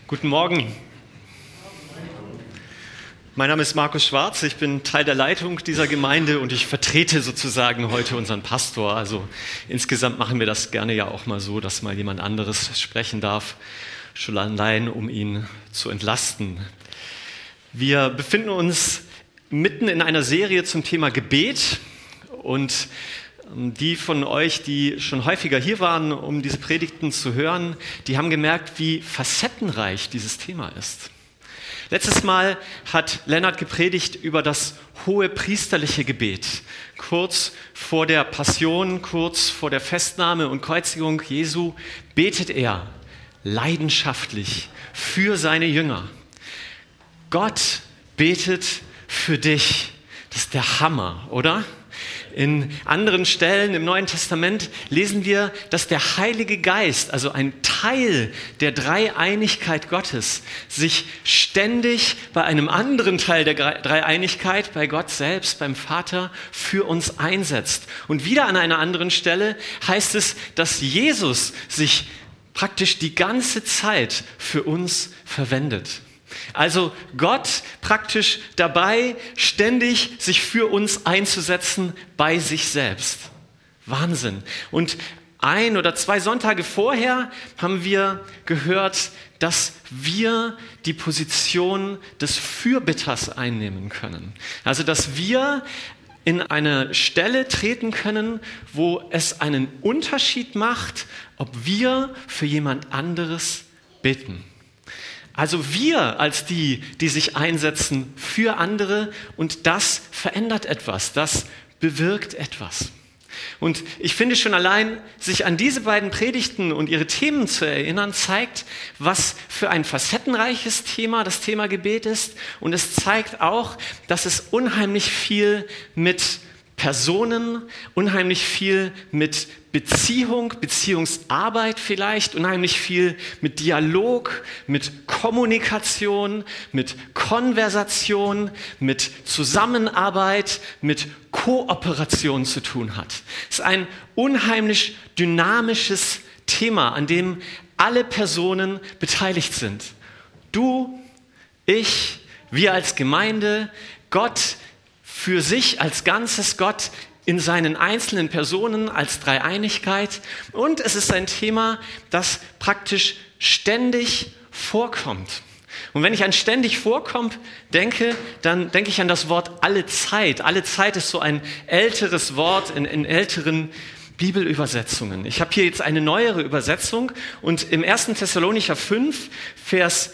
Guten Morgen. Mein Name ist Markus Schwarz, ich bin Teil der Leitung dieser Gemeinde und ich vertrete sozusagen heute unseren Pastor. Also insgesamt machen wir das gerne ja auch mal so, dass mal jemand anderes sprechen darf, schon allein, um ihn zu entlasten. Wir befinden uns mitten in einer Serie zum Thema Gebet und die von euch, die schon häufiger hier waren, um diese Predigten zu hören, die haben gemerkt, wie facettenreich dieses Thema ist. Letztes Mal hat Lennart gepredigt über das hohe priesterliche Gebet. Kurz vor der Passion, kurz vor der Festnahme und Kreuzigung Jesu betet er leidenschaftlich für seine Jünger. Gott betet für dich. Das ist der Hammer, oder? In anderen Stellen im Neuen Testament lesen wir, dass der Heilige Geist, also ein Teil der Dreieinigkeit Gottes, sich ständig bei einem anderen Teil der Dreieinigkeit, bei Gott selbst, beim Vater, für uns einsetzt. Und wieder an einer anderen Stelle heißt es, dass Jesus sich praktisch die ganze Zeit für uns verwendet. Also Gott praktisch dabei, ständig sich für uns einzusetzen bei sich selbst. Wahnsinn. Und 1 oder 2 Sonntage vorher haben wir gehört, dass wir die Position des Fürbitters einnehmen können. Also dass wir in eine Stelle treten können, wo es einen Unterschied macht, ob wir für jemand anderes bitten. Also wir als die sich einsetzen für andere, und das verändert etwas, das bewirkt etwas. Und ich finde schon allein, sich an diese beiden Predigten und ihre Themen zu erinnern, zeigt, was für ein facettenreiches Thema das Thema Gebet ist. Und es zeigt auch, dass es unheimlich viel mit Personen, unheimlich viel mit Beziehung, Beziehungsarbeit vielleicht, unheimlich viel mit Dialog, mit Kommunikation, mit Konversation, mit Zusammenarbeit, mit Kooperation zu tun hat. Es ist ein unheimlich dynamisches Thema, an dem alle Personen beteiligt sind. Du, ich, wir als Gemeinde, Gott für sich als Ganzes, Gott in seinen einzelnen Personen als Dreieinigkeit. Und es ist ein Thema, das praktisch ständig vorkommt. Und wenn ich an ständig vorkommt denke, dann denke ich an das Wort alle Zeit. Alle Zeit ist so ein älteres Wort in älteren Bibelübersetzungen. Ich habe hier jetzt eine neuere Übersetzung und im 1. Thessalonicher 5, Vers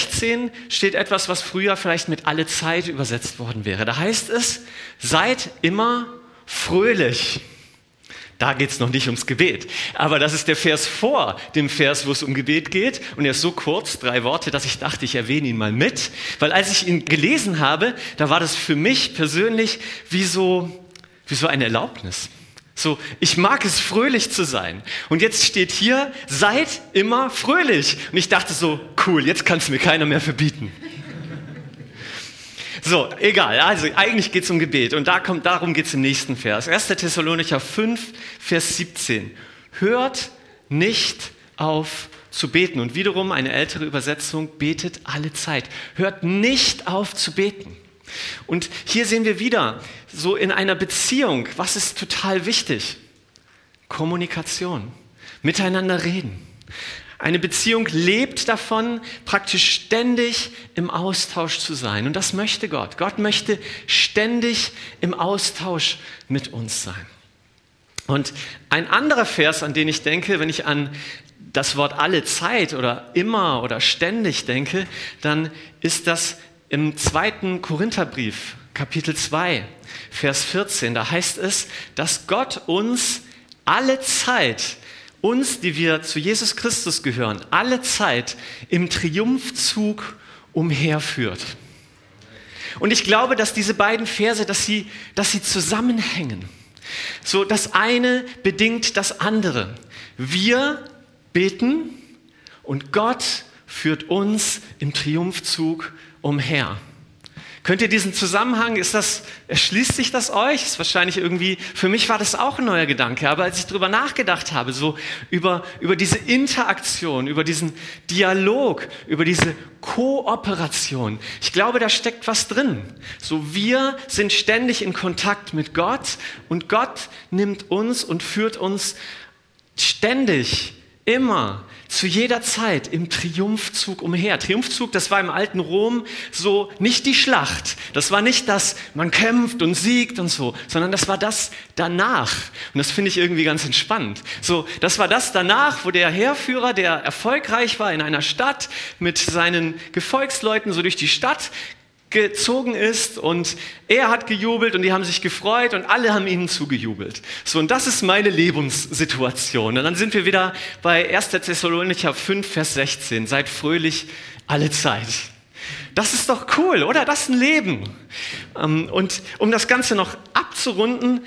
16 steht etwas, was früher vielleicht mit alle Zeit übersetzt worden wäre. Da heißt es, seid immer fröhlich. Da geht es noch nicht ums Gebet, aber das ist der Vers vor dem Vers, wo es um Gebet geht, und er ist so kurz, 3 Worte, dass ich dachte, ich erwähne ihn mal mit, weil als ich ihn gelesen habe, da war das für mich persönlich wie so eine Erlaubnis. So, ich mag es, fröhlich zu sein. Und jetzt steht hier, seid immer fröhlich. Und ich dachte so, cool, jetzt kann es mir keiner mehr verbieten. So, egal, also eigentlich geht es um Gebet. Und darum geht es im nächsten Vers. 1. Thessalonicher 5, Vers 17. Hört nicht auf zu beten. Und wiederum eine ältere Übersetzung, betet alle Zeit. Hört nicht auf zu beten. Und hier sehen wir wieder, so in einer Beziehung, was ist total wichtig? Kommunikation, miteinander reden. Eine Beziehung lebt davon, praktisch ständig im Austausch zu sein. Und das möchte Gott. Gott möchte ständig im Austausch mit uns sein. Und ein anderer Vers, an den ich denke, wenn ich an das Wort alle Zeit oder immer oder ständig denke, dann ist das im 2. Korintherbrief, Kapitel 2, Vers 14, da heißt es, dass Gott uns alle Zeit, uns, die wir zu Jesus Christus gehören, alle Zeit im Triumphzug umherführt. Und ich glaube, dass diese beiden Verse, dass sie zusammenhängen. So, das eine bedingt das andere. Wir beten und Gott führt uns im Triumphzug umher. Könnt ihr diesen Zusammenhang, erschließt sich das euch? Ist wahrscheinlich irgendwie, für mich war das auch ein neuer Gedanke, aber als ich darüber nachgedacht habe, so über diese Interaktion, über diesen Dialog, über diese Kooperation, ich glaube, da steckt was drin. So, wir sind ständig in Kontakt mit Gott und Gott nimmt uns und führt uns ständig, immer, zu jeder Zeit im Triumphzug umher. Triumphzug, das war im alten Rom so nicht die Schlacht. Das war nicht das, man kämpft und siegt und so, sondern das war das danach. Und das finde ich irgendwie ganz entspannt. So, das war das danach, wo der Heerführer, der erfolgreich war in einer Stadt, mit seinen Gefolgsleuten so durch die Stadt gezogen ist und er hat gejubelt und die haben sich gefreut und alle haben ihnen zugejubelt. So, und das ist meine Lebenssituation. Und dann sind wir wieder bei 1. Thessalonicher 5, Vers 16. Seid fröhlich alle Zeit. Das ist doch cool, oder? Das ist ein Leben. Und um das Ganze noch abzurunden,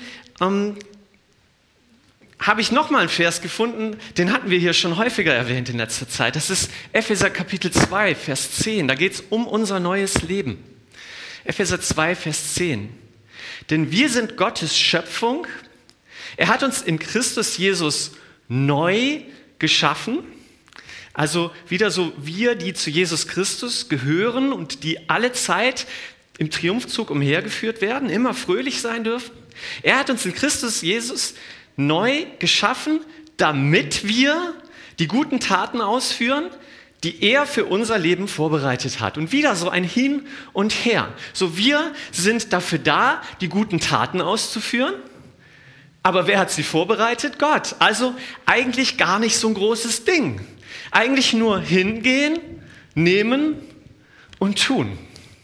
habe ich nochmal einen Vers gefunden, den hatten wir hier schon häufiger erwähnt in letzter Zeit. Das ist Epheser Kapitel 2, Vers 10. Da geht es um unser neues Leben. Epheser 2, Vers 10. Denn wir sind Gottes Schöpfung. Er hat uns in Christus Jesus neu geschaffen. Also wieder so wir, die zu Jesus Christus gehören und die alle Zeit im Triumphzug umhergeführt werden, immer fröhlich sein dürfen. Er hat uns in Christus Jesus neu geschaffen, damit wir die guten Taten ausführen, die er für unser Leben vorbereitet hat. Und wieder so ein Hin und Her. So, wir sind dafür da, die guten Taten auszuführen. Aber wer hat sie vorbereitet? Gott. Also eigentlich gar nicht so ein großes Ding. Eigentlich nur hingehen, nehmen und tun.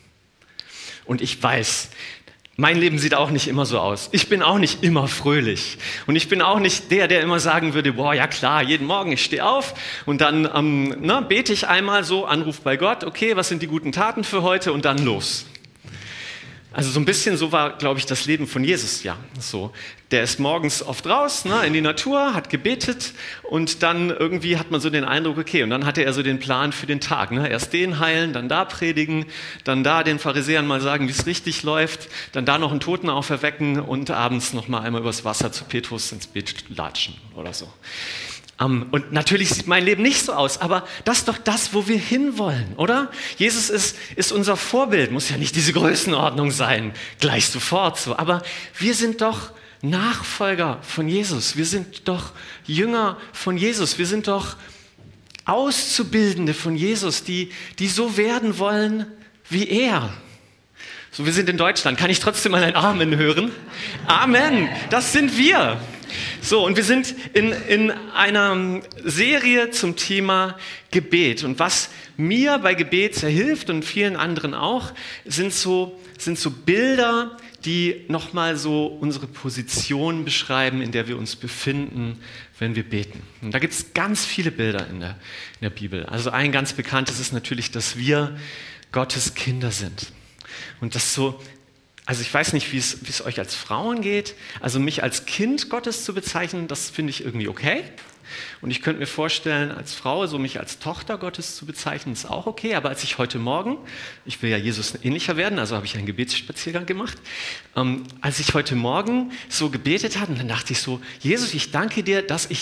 Und ich weiß, mein Leben sieht auch nicht immer so aus. Ich bin auch nicht immer fröhlich. Und ich bin auch nicht der immer sagen würde, boah, ja klar, jeden Morgen, ich stehe auf und dann bete ich einmal so, Anruf bei Gott, okay, was sind die guten Taten für heute und dann los. Also so ein bisschen so war, glaube ich, das Leben von Jesus, ja. So, der ist morgens oft raus, in die Natur, hat gebetet und dann irgendwie hat man so den Eindruck, okay, und dann hatte er so den Plan für den Tag. Erst den heilen, dann da predigen, dann da den Pharisäern mal sagen, wie es richtig läuft, dann da noch einen Toten auferwecken und abends noch mal einmal übers Wasser zu Petrus ins Beet latschen oder so. Und natürlich sieht mein Leben nicht so aus, aber das ist doch das, wo wir hinwollen, oder? Jesus ist unser Vorbild, muss ja nicht diese Größenordnung sein, gleich sofort so, aber wir sind doch Nachfolger von Jesus, wir sind doch Jünger von Jesus, wir sind doch Auszubildende von Jesus, die so werden wollen wie er. So, wir sind in Deutschland, kann ich trotzdem mal ein Amen hören? Amen, das sind wir. So, und wir sind in einer Serie zum Thema Gebet. Und was mir bei Gebet sehr hilft und vielen anderen auch, sind so Bilder, die nochmal so unsere Position beschreiben, in der wir uns befinden, wenn wir beten. Und da gibt es ganz viele Bilder in der Bibel. Also ein ganz bekanntes ist natürlich, dass wir Gottes Kinder sind. Und das so... Also ich weiß nicht, wie es euch als Frauen geht. Also mich als Kind Gottes zu bezeichnen, das finde ich irgendwie okay. Und ich könnte mir vorstellen, als Frau so mich als Tochter Gottes zu bezeichnen, ist auch okay. Aber als ich heute Morgen, ich will ja Jesus ähnlicher werden, also habe ich einen Gebetsspaziergang gemacht. Als ich heute Morgen so gebetet habe, dann dachte ich so, Jesus, ich danke dir, dass ich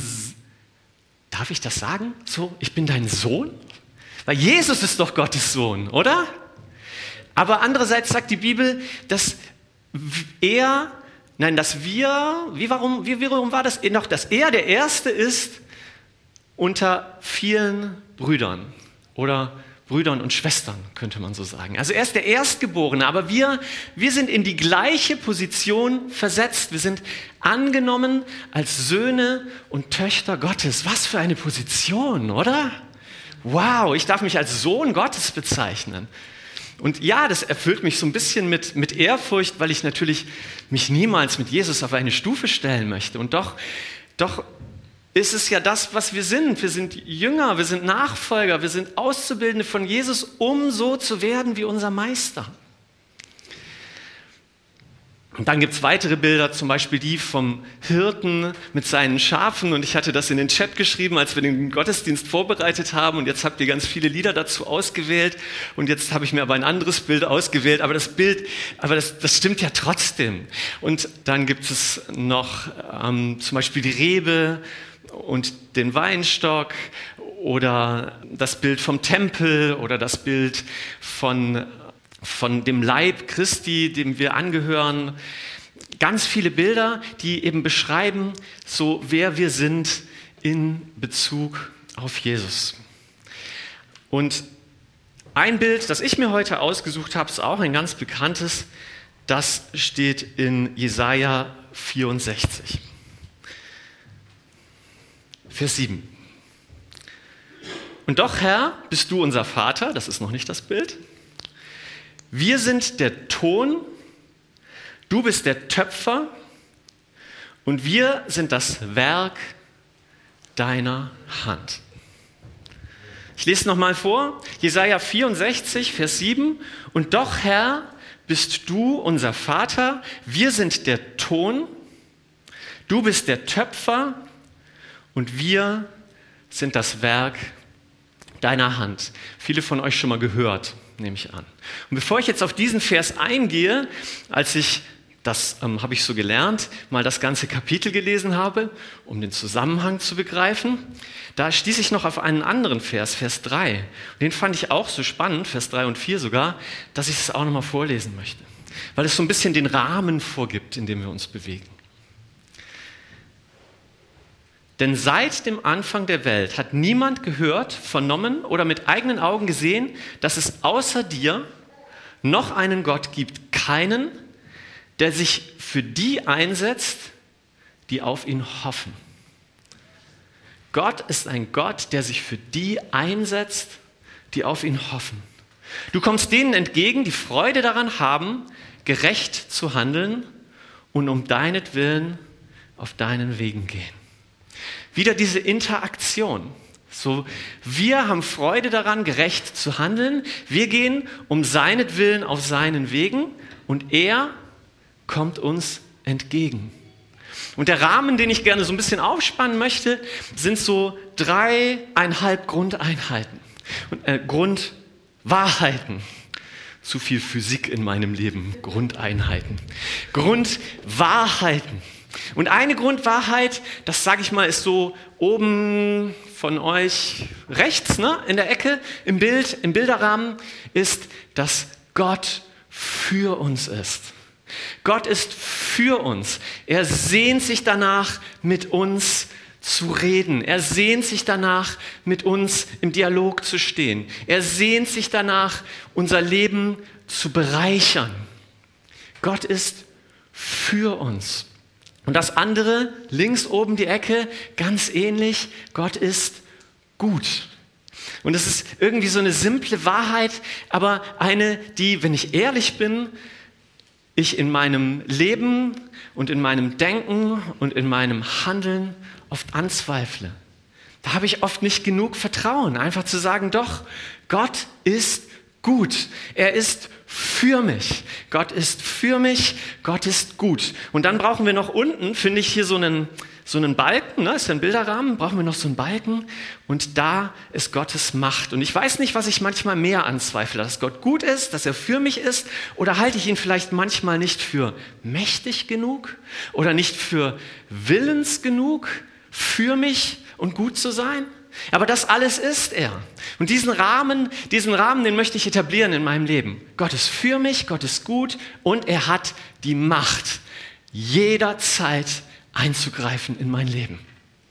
darf ich das sagen? So, ich bin dein Sohn? Weil Jesus ist doch Gottes Sohn, oder? Aber andererseits sagt die Bibel, dass warum war das noch, dass er der Erste ist unter vielen Brüdern oder Brüdern und Schwestern, könnte man so sagen. Also er ist der Erstgeborene, aber wir sind in die gleiche Position versetzt. Wir sind angenommen als Söhne und Töchter Gottes. Was für eine Position, oder? Wow, ich darf mich als Sohn Gottes bezeichnen. Und ja, das erfüllt mich so ein bisschen mit Ehrfurcht, weil ich natürlich mich niemals mit Jesus auf eine Stufe stellen möchte. Und doch ist es ja das, was wir sind. Wir sind Jünger, wir sind Nachfolger, wir sind Auszubildende von Jesus, um so zu werden wie unser Meister. Und dann gibt es weitere Bilder, zum Beispiel die vom Hirten mit seinen Schafen. Und ich hatte das in den Chat geschrieben, als wir den Gottesdienst vorbereitet haben. Und jetzt habt ihr ganz viele Lieder dazu ausgewählt. Und jetzt habe ich mir aber ein anderes Bild ausgewählt. Aber das stimmt ja trotzdem. Und dann gibt es noch zum Beispiel die Rebe und den Weinstock oder das Bild vom Tempel oder das Bild von dem Leib Christi, dem wir angehören. Ganz viele Bilder, die eben beschreiben, so wer wir sind in Bezug auf Jesus. Und ein Bild, das ich mir heute ausgesucht habe, ist auch ein ganz bekanntes. Das steht in Jesaja 64, Vers 7. Und doch, Herr, bist du unser Vater, das ist noch nicht das Bild. Wir sind der Ton, du bist der Töpfer und wir sind das Werk deiner Hand. Ich lese es nochmal vor, Jesaja 64, Vers 7. Und doch, Herr, bist du unser Vater, wir sind der Ton, du bist der Töpfer und wir sind das Werk deiner Hand. Viele von euch schon mal gehört, nehme ich an. Und bevor ich jetzt auf diesen Vers eingehe, als ich, das habe ich so gelernt, mal das ganze Kapitel gelesen habe, um den Zusammenhang zu begreifen, da stieß ich noch auf einen anderen Vers, Vers 3. Und den fand ich auch so spannend, Vers 3 und 4 sogar, dass ich es auch nochmal vorlesen möchte. Weil es so ein bisschen den Rahmen vorgibt, in dem wir uns bewegen. Denn seit dem Anfang der Welt hat niemand gehört, vernommen oder mit eigenen Augen gesehen, dass es außer dir noch einen Gott gibt, keinen, der sich für die einsetzt, die auf ihn hoffen. Gott ist ein Gott, der sich für die einsetzt, die auf ihn hoffen. Du kommst denen entgegen, die Freude daran haben, gerecht zu handeln und um deinetwillen auf deinen Wegen gehen. Wieder diese Interaktion. So, wir haben Freude daran, gerecht zu handeln. Wir gehen um seinetwillen auf seinen Wegen und er kommt uns entgegen. Und der Rahmen, den ich gerne so ein bisschen aufspannen möchte, sind so 3,5 Grundeinheiten. Grundwahrheiten. Zu viel Physik in meinem Leben. Grundeinheiten. Grundwahrheiten. Und eine Grundwahrheit, das sage ich mal, ist so oben von euch rechts, ne, in der Ecke im Bild, im Bilderrahmen, ist, dass Gott für uns ist. Gott ist für uns. Er sehnt sich danach, mit uns zu reden. Er sehnt sich danach, mit uns im Dialog zu stehen. Er sehnt sich danach, unser Leben zu bereichern. Gott ist für uns. Und das andere, links oben die Ecke, ganz ähnlich, Gott ist gut. Und es ist irgendwie so eine simple Wahrheit, aber eine, die, wenn ich ehrlich bin, ich in meinem Leben und in meinem Denken und in meinem Handeln oft anzweifle. Da habe ich oft nicht genug Vertrauen, einfach zu sagen, doch, Gott ist gut. Er ist für mich. Gott ist für mich. Gott ist gut. Und dann brauchen wir noch unten, finde ich hier so einen Balken, ne? Ist ja ein Bilderrahmen, brauchen wir noch so einen Balken. Und da ist Gottes Macht. Und ich weiß nicht, was ich manchmal mehr anzweifle, dass Gott gut ist, dass er für mich ist, oder halte ich ihn vielleicht manchmal nicht für mächtig genug oder nicht für willens genug, für mich und gut zu sein? Aber das alles ist er. Und diesen Rahmen, den möchte ich etablieren in meinem Leben. Gott ist für mich, Gott ist gut und er hat die Macht, jederzeit einzugreifen in mein Leben.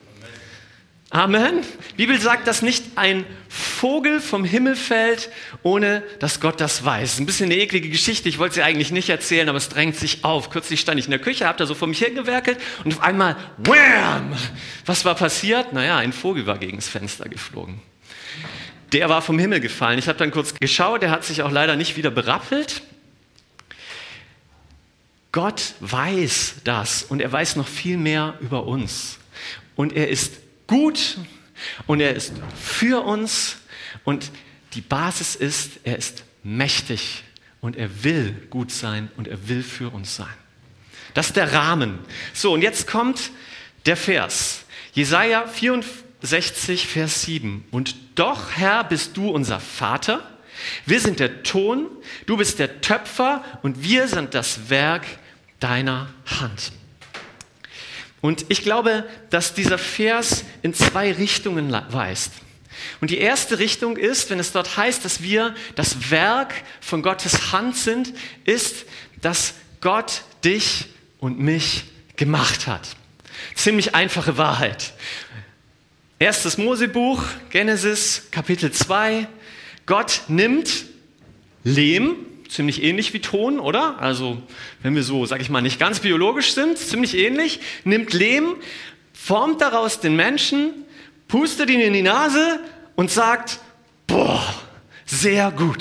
Amen. Die Bibel sagt, dass nicht ein Vogel vom Himmel fällt, ohne dass Gott das weiß. Das ist ein bisschen eine eklige Geschichte, ich wollte sie eigentlich nicht erzählen, aber es drängt sich auf. Kürzlich stand ich in der Küche, habe da so vor mich hergewerkelt und auf einmal, wham! Was war passiert? Naja, ein Vogel war gegen das Fenster geflogen. Der war vom Himmel gefallen. Ich habe dann kurz geschaut, der hat sich auch leider nicht wieder berappelt. Gott weiß das und er weiß noch viel mehr über uns. Und er ist gut und er ist für uns und die Basis ist, er ist mächtig und er will gut sein und er will für uns sein. Das ist der Rahmen. So, und jetzt kommt der Vers. Jesaja 64, Vers 7. Und doch, Herr, bist du unser Vater. Wir sind der Ton, du bist der Töpfer und wir sind das Werk deiner Hand. Und ich glaube, dass dieser Vers in zwei Richtungen weist. Und die erste Richtung ist, wenn es dort heißt, dass wir das Werk von Gottes Hand sind, ist, dass Gott dich und mich gemacht hat. Ziemlich einfache Wahrheit. 1. Mosebuch, Genesis, Kapitel 2. Gott nimmt Lehm, ziemlich ähnlich wie Ton, oder? Also, wenn wir so, sag ich mal, nicht ganz biologisch sind, ziemlich ähnlich, nimmt Lehm, formt daraus den Menschen, pustet ihn in die Nase und sagt, boah, sehr gut.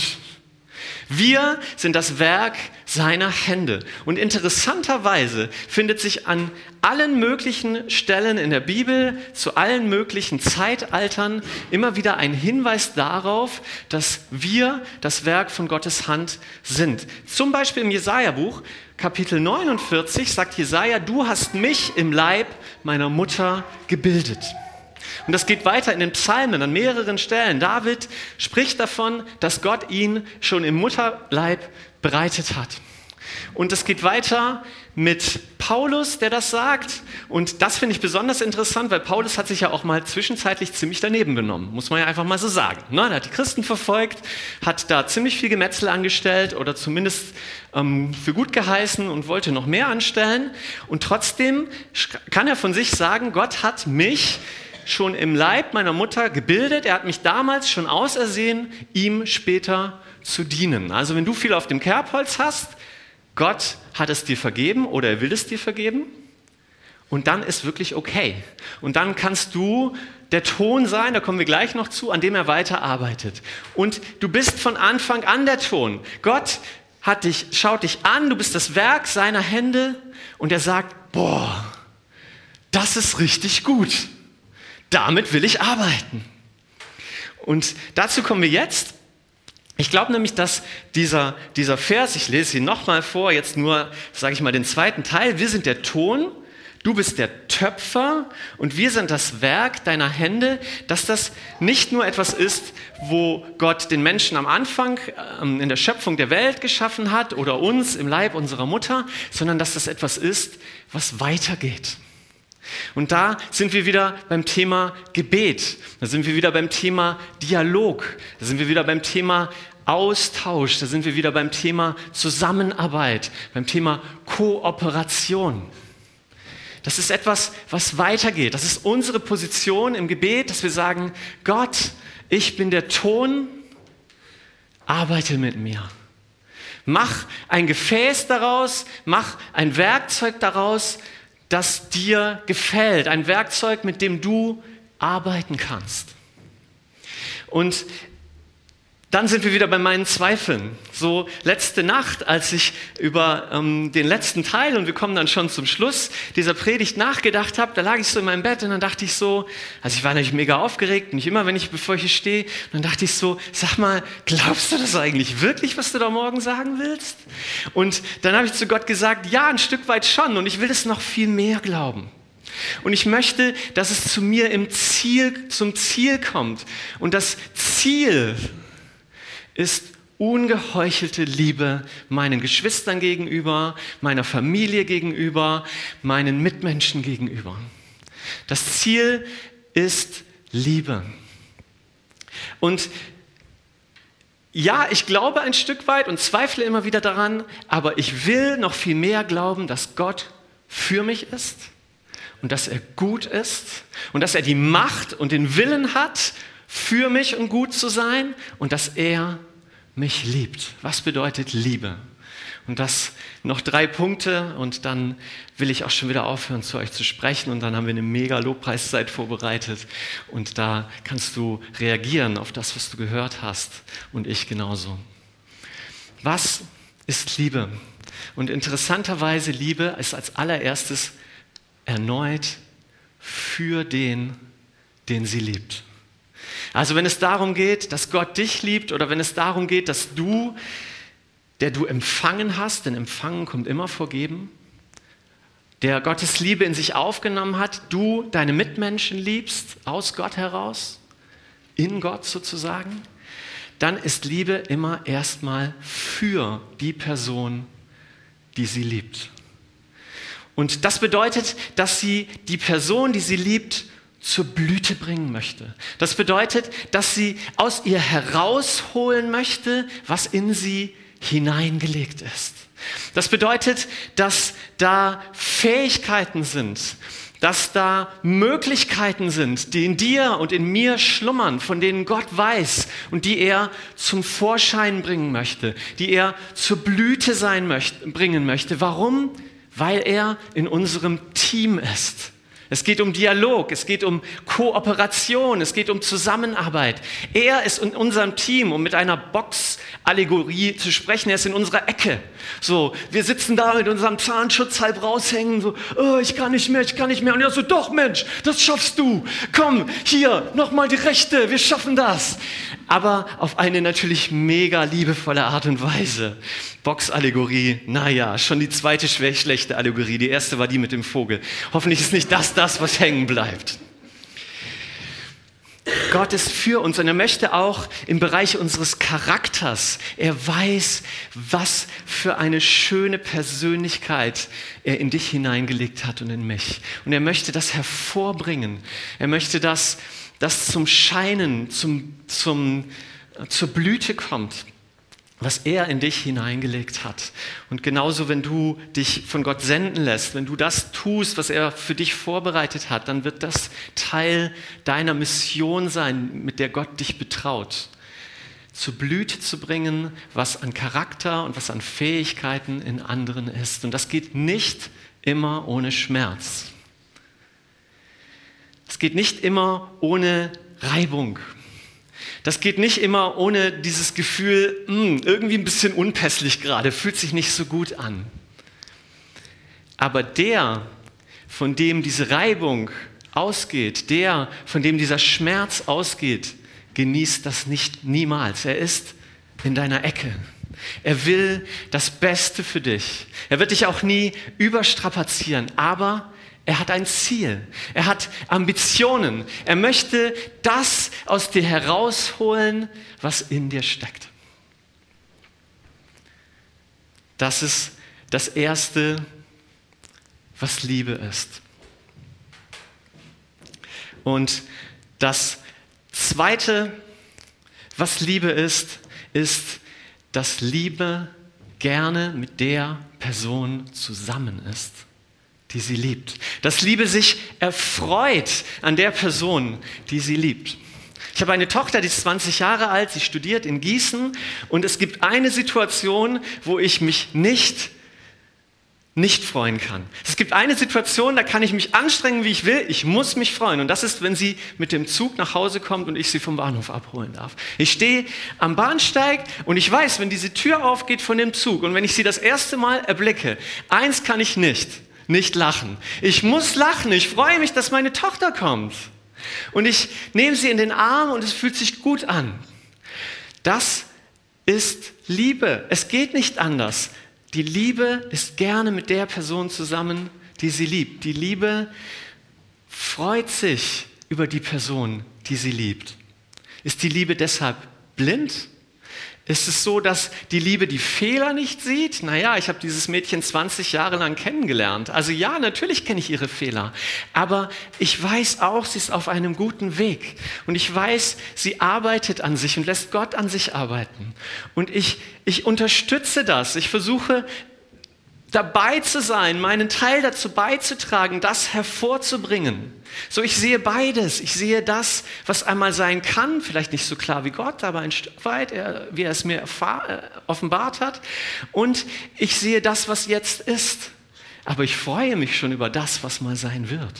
Wir sind das Werk seiner Hände. Und interessanterweise findet sich an allen möglichen Stellen in der Bibel, zu allen möglichen Zeitaltern, immer wieder ein Hinweis darauf, dass wir das Werk von Gottes Hand sind. Zum Beispiel im Jesaja-Buch, Kapitel 49, sagt Jesaja, du hast mich im Leib meiner Mutter gebildet. Und das geht weiter in den Psalmen an mehreren Stellen. David spricht davon, dass Gott ihn schon im Mutterleib bereitet hat. Und es geht weiter mit Paulus, der das sagt. Und das finde ich besonders interessant, weil Paulus hat sich ja auch mal zwischenzeitlich ziemlich daneben benommen, muss man ja einfach mal so sagen. Er hat die Christen verfolgt, hat da ziemlich viel Gemetzel angestellt oder zumindest für gut geheißen und wollte noch mehr anstellen. Und trotzdem kann er von sich sagen, Gott hat mich schon im Leib meiner Mutter gebildet. Er hat mich damals schon ausersehen, ihm später zu dienen. Also wenn du viel auf dem Kerbholz hast, Gott hat es dir vergeben oder er will es dir vergeben und dann ist wirklich okay. Und dann kannst du der Ton sein, da kommen wir gleich noch zu, an dem er weiterarbeitet. Und du bist von Anfang an der Ton. Gott schaut dich an, du bist das Werk seiner Hände und er sagt, boah, das ist richtig gut. Damit will ich arbeiten. Und dazu kommen wir jetzt. Ich glaube nämlich, dass dieser Vers, ich lese ihn nochmal vor, jetzt nur, sage ich mal, den zweiten Teil. Wir sind der Ton, du bist der Töpfer und wir sind das Werk deiner Hände, dass das nicht nur etwas ist, wo Gott den Menschen am Anfang in der Schöpfung der Welt geschaffen hat oder uns im Leib unserer Mutter, sondern dass das etwas ist, was weitergeht. Und da sind wir wieder beim Thema Gebet, da sind wir wieder beim Thema Dialog, da sind wir wieder beim Thema Austausch, da sind wir wieder beim Thema Zusammenarbeit, beim Thema Kooperation. Das ist etwas, was weitergeht. Das ist unsere Position im Gebet, dass wir sagen, Gott, ich bin der Ton, arbeite mit mir. Mach ein Gefäß daraus, mach ein Werkzeug daraus, das dir gefällt, ein Werkzeug, mit dem du arbeiten kannst. Und dann sind wir wieder bei meinen Zweifeln. So letzte Nacht, als ich über den letzten Teil, und wir kommen dann schon zum Schluss dieser Predigt, nachgedacht habe, da lag ich so in meinem Bett und dann dachte ich so, also ich war natürlich mega aufgeregt, nicht immer, bevor ich hier stehe, und dann dachte ich so, sag mal, glaubst du das eigentlich wirklich, was du da morgen sagen willst? Und dann habe ich zu Gott gesagt, ja, ein Stück weit schon, und ich will es noch viel mehr glauben. Und ich möchte, dass es zu mir zum Ziel kommt. Und das Ziel ist ungeheuchelte Liebe meinen Geschwistern gegenüber, meiner Familie gegenüber, meinen Mitmenschen gegenüber. Das Ziel ist Liebe. Und ja, ich glaube ein Stück weit und zweifle immer wieder daran, aber ich will noch viel mehr glauben, dass Gott für mich ist und dass er gut ist und dass er die Macht und den Willen hat, für mich und gut zu sein und dass er mich liebt. Was bedeutet Liebe? Und das noch 3 Punkte und dann will ich auch schon wieder aufhören, zu euch zu sprechen und dann haben wir eine mega Lobpreiszeit vorbereitet und da kannst du reagieren auf das, was du gehört hast und ich genauso. Was ist Liebe? Und interessanterweise, Liebe ist als allererstes erneut für den sie liebt. Also wenn es darum geht, dass Gott dich liebt oder wenn es darum geht, dass du, der du empfangen hast, denn empfangen kommt immer vor geben, der Gottes Liebe in sich aufgenommen hat, du deine Mitmenschen liebst, aus Gott heraus, in Gott sozusagen, dann ist Liebe immer erstmal für die Person, die sie liebt. Und das bedeutet, dass sie die Person, die sie liebt, zur Blüte bringen möchte. Das bedeutet, dass sie aus ihr herausholen möchte, was in sie hineingelegt ist. Das bedeutet, dass da Fähigkeiten sind, dass da Möglichkeiten sind, die in dir und in mir schlummern, von denen Gott weiß und die er zum Vorschein bringen möchte, die er zur Blüte bringen möchte. Warum? Weil er in unserem Team ist. Es geht um Dialog, es geht um Kooperation, es geht um Zusammenarbeit. Er ist in unserem Team, um mit einer Box-Allegorie zu sprechen, er ist in unserer Ecke. So, wir sitzen da mit unserem Zahnschutz halb raushängen, so, oh, ich kann nicht mehr. Und er so, doch Mensch, das schaffst du. Komm, hier, nochmal die Rechte, wir schaffen das. Aber auf eine natürlich mega liebevolle Art und Weise. Box-Allegorie, naja, schon die zweite schlechte Allegorie. Die erste war die mit dem Vogel. Hoffentlich ist nicht das, was hängen bleibt. Gott ist für uns und er möchte auch im Bereich unseres Charakters, er weiß, was für eine schöne Persönlichkeit er in dich hineingelegt hat und in mich. Und er möchte das hervorbringen. Er möchte, dass das zum Scheinen, zur Blüte kommt, was er in dich hineingelegt hat. Und genauso, wenn du dich von Gott senden lässt, wenn du das tust, was er für dich vorbereitet hat, dann wird das Teil deiner Mission sein, mit der Gott dich betraut. Zur Blüte zu bringen, was an Charakter und was an Fähigkeiten in anderen ist. Und das geht nicht immer ohne Schmerz. Es geht nicht immer ohne Reibung. Das geht nicht immer ohne dieses Gefühl, irgendwie ein bisschen unpässlich gerade, fühlt sich nicht so gut an. Aber der, von dem diese Reibung ausgeht, der, von dem dieser Schmerz ausgeht, genießt das niemals. Er ist in deiner Ecke. Er will das Beste für dich. Er wird dich auch nie überstrapazieren, aber er hat ein Ziel, er hat Ambitionen, er möchte das aus dir herausholen, was in dir steckt. Das ist das Erste, was Liebe ist. Und das Zweite, was Liebe ist, dass Liebe gerne mit der Person zusammen ist, die sie liebt. Dass Liebe sich erfreut an der Person, die sie liebt. Ich habe eine Tochter, die ist 20 Jahre alt, sie studiert in Gießen und es gibt eine Situation, wo ich mich nicht freuen kann. Es gibt eine Situation, da kann ich mich anstrengen, wie ich will, ich muss mich freuen. Und das ist, wenn sie mit dem Zug nach Hause kommt und ich sie vom Bahnhof abholen darf. Ich stehe am Bahnsteig und ich weiß, wenn diese Tür aufgeht von dem Zug und wenn ich sie das erste Mal erblicke, eins kann ich nicht lachen. Ich muss lachen, ich freue mich, dass meine Tochter kommt. Und ich nehme sie in den Arm und es fühlt sich gut an. Das ist Liebe. Es geht nicht anders. Die Liebe ist gerne mit der Person zusammen, die sie liebt. Die Liebe freut sich über die Person, die sie liebt. Ist die Liebe deshalb blind? Ist es so, dass die Liebe die Fehler nicht sieht? Naja, ich habe dieses Mädchen 20 Jahre lang kennengelernt. Also ja, natürlich kenne ich ihre Fehler. Aber ich weiß auch, sie ist auf einem guten Weg. Und ich weiß, sie arbeitet an sich und lässt Gott an sich arbeiten. Und ich unterstütze das. Ich versuche dabei zu sein, meinen Teil dazu beizutragen, das hervorzubringen. So, ich sehe beides. Ich sehe das, was einmal sein kann, vielleicht nicht so klar wie Gott, aber ein Stück weit, wie er es mir offenbart hat. Und ich sehe das, was jetzt ist. Aber ich freue mich schon über das, was mal sein wird.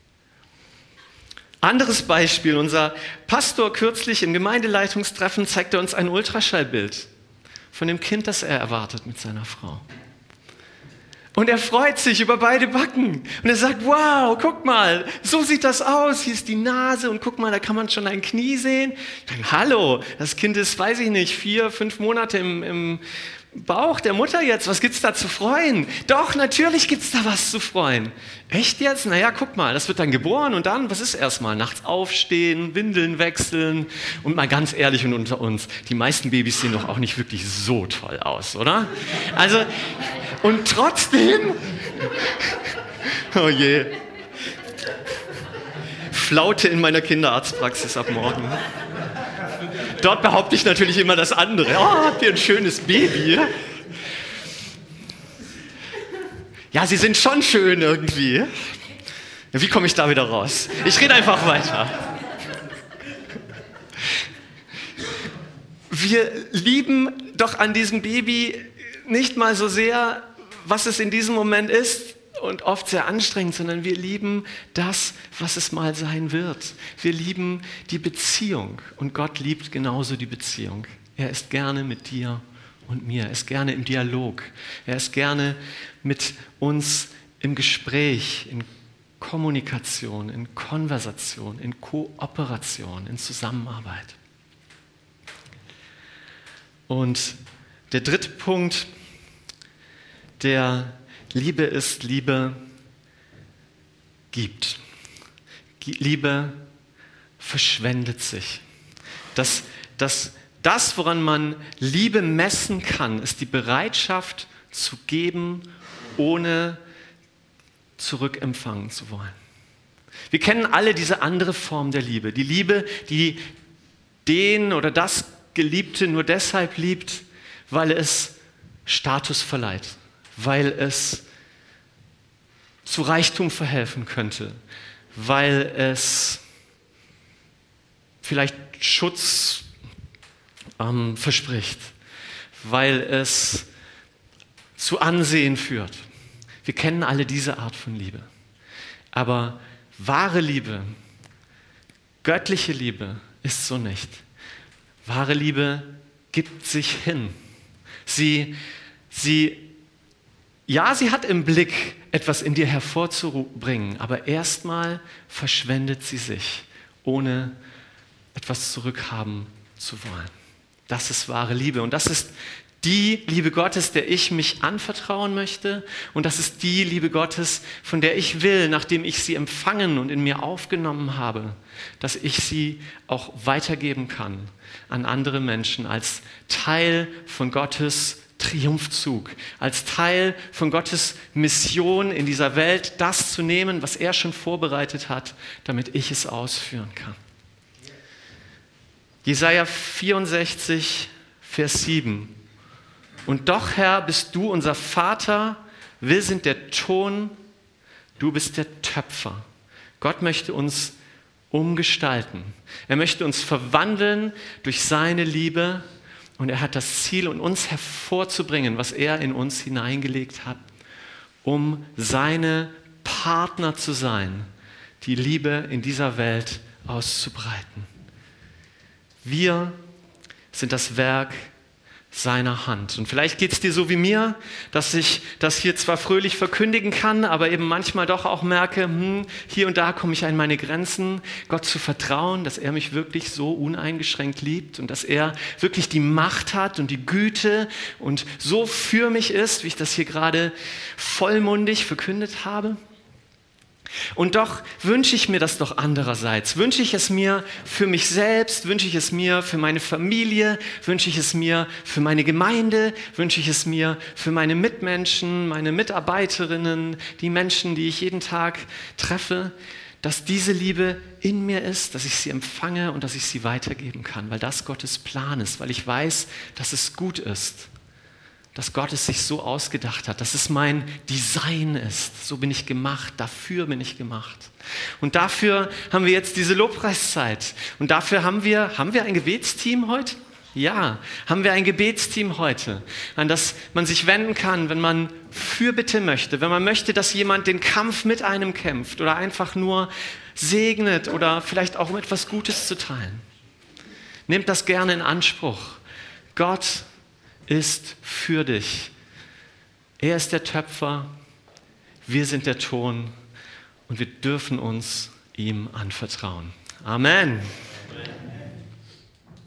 Anderes Beispiel, unser Pastor kürzlich im Gemeindeleitungstreffen zeigte uns ein Ultraschallbild von dem Kind, das er erwartet mit seiner Frau. Und er freut sich über beide Backen. Und er sagt, wow, guck mal, so sieht das aus. Hier ist die Nase und guck mal, da kann man schon ein Knie sehen. Ich denke, hallo, das Kind ist, weiß ich nicht, 4, 5 Monate im Bauch der Mutter jetzt? Was gibt's da zu freuen? Doch, natürlich gibt's da was zu freuen. Echt jetzt? Naja, guck mal, das wird dann geboren und dann, was ist erstmal? Nachts aufstehen, Windeln wechseln und mal ganz ehrlich und unter uns, die meisten Babys sehen doch auch nicht wirklich so toll aus, oder? Also, und trotzdem, oh je, Flaute in meiner Kinderarztpraxis ab morgen. Dort behaupte ich natürlich immer das andere. Oh, habt ihr ein schönes Baby? Ja, sie sind schon schön irgendwie. Wie komme ich da wieder raus? Ich rede einfach weiter. Wir lieben doch an diesem Baby nicht mal so sehr, was es in diesem Moment ist, und oft sehr anstrengend, sondern wir lieben das, was es mal sein wird. Wir lieben die Beziehung und Gott liebt genauso die Beziehung. Er ist gerne mit dir und mir, er ist gerne im Dialog, er ist gerne mit uns im Gespräch, in Kommunikation, in Konversation, in Kooperation, in Zusammenarbeit. Und der dritte Punkt, der Liebe ist, Liebe gibt. Liebe verschwendet sich. Das, woran man Liebe messen kann, ist die Bereitschaft zu geben, ohne zurückempfangen zu wollen. Wir kennen alle diese andere Form der Liebe. Die Liebe, die den oder das Geliebte nur deshalb liebt, weil es Status verleiht, weil es zu Reichtum verhelfen könnte, weil es vielleicht Schutz verspricht, weil es zu Ansehen führt. Wir kennen alle diese Art von Liebe. Aber wahre Liebe, göttliche Liebe ist so nicht. Wahre Liebe gibt sich hin. Sie hat im Blick, etwas in dir hervorzubringen, aber erstmal verschwendet sie sich, ohne etwas zurückhaben zu wollen. Das ist wahre Liebe und das ist die Liebe Gottes, der ich mich anvertrauen möchte, und das ist die Liebe Gottes, von der ich will, nachdem ich sie empfangen und in mir aufgenommen habe, dass ich sie auch weitergeben kann an andere Menschen als Teil von Gottes Triumphzug, als Teil von Gottes Mission in dieser Welt, das zu nehmen, was er schon vorbereitet hat, damit ich es ausführen kann. Jesaja 64, Vers 7. Und doch, Herr, bist du unser Vater, wir sind der Ton, du bist der Töpfer. Gott möchte uns umgestalten. Er möchte uns verwandeln durch seine Liebe und er hat das Ziel, uns hervorzubringen, was er in uns hineingelegt hat, um seine Partner zu sein, die Liebe in dieser Welt auszubreiten. Wir sind das Werk seiner Hand. Und vielleicht geht es dir so wie mir, dass ich das hier zwar fröhlich verkündigen kann, aber eben manchmal doch auch merke, hier und da komme ich an meine Grenzen, Gott zu vertrauen, dass er mich wirklich so uneingeschränkt liebt und dass er wirklich die Macht hat und die Güte und so für mich ist, wie ich das hier gerade vollmundig verkündet habe. Und doch wünsche ich mir das doch andererseits. Wünsche ich es mir für mich selbst, wünsche ich es mir für meine Familie, wünsche ich es mir für meine Gemeinde, wünsche ich es mir für meine Mitmenschen, meine Mitarbeiterinnen, die Menschen, die ich jeden Tag treffe, dass diese Liebe in mir ist, dass ich sie empfange und dass ich sie weitergeben kann, weil das Gottes Plan ist, weil ich weiß, dass es gut ist, dass Gott es sich so ausgedacht hat, dass es mein Design ist. So bin ich gemacht, dafür bin ich gemacht. Und dafür haben wir jetzt diese Lobpreiszeit. Und dafür haben wir ein Gebetsteam heute? Ja, haben wir ein Gebetsteam heute, an das man sich wenden kann, wenn man Fürbitte möchte, wenn man möchte, dass jemand den Kampf mit einem kämpft oder einfach nur segnet oder vielleicht auch um etwas Gutes zu teilen. Nehmt das gerne in Anspruch. Gott ist für dich. Er ist der Töpfer, wir sind der Ton und wir dürfen uns ihm anvertrauen. Amen. Amen.